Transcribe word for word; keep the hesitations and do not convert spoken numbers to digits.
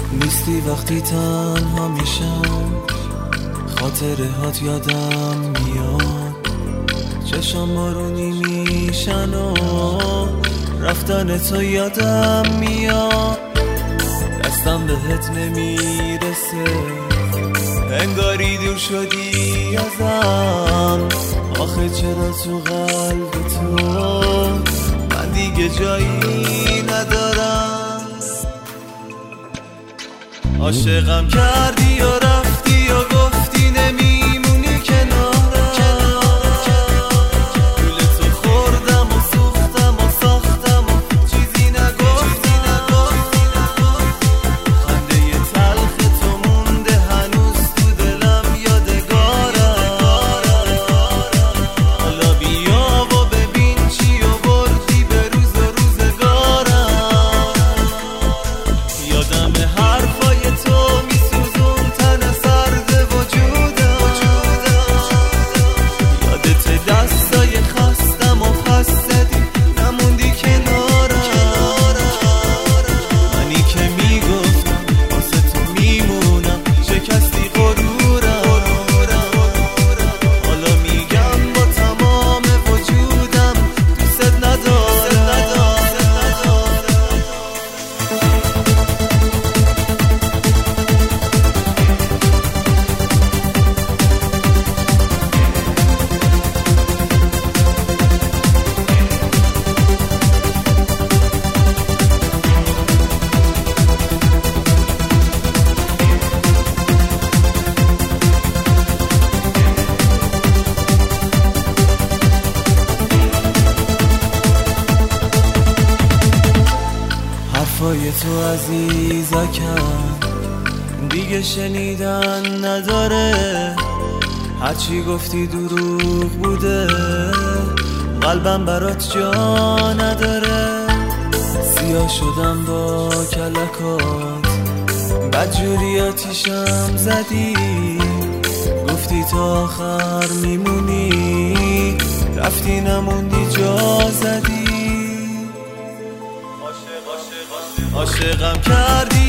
نیستی وقتی تنها میشم، خاطره هات یادم میاد، چشم بارونی میشن و رفتن تو یادم میاد، دستم بهت نمیرسه، انگاری دور شدی ازم. آخه چرا تو قلب تو من دیگه جایی ندارم؟ عاشقم کردی و رفتی و گفتی نمیمونی کنارم، گول تو خوردم و سوختم و ساختم و چیزی نگفتم، خنده تلخ تو مونده هنوز تو دلم یادگارم. حالا بیا و ببین چی و بردی به روز و روزگارم. یادم حرفای تو میسوزون تن سرد وجودم، یادت دستای خستم و خستدی نموندی کنارم. منی که میگفتم واسه تو میمونم شکستی غرورم، حالا میگم با تمام وجودم دوست ندارم. حرفای تو عزیزکم دیگه شنیدن نداره، هرچی گفتی دروغ بوده، قلبم برات جا نداره. سیاه شدم با کلکات، بدجوری آتیشم زدی، گفتی تا آخر میمونی، رفتی نموندی جا زدی. عاشقم کردی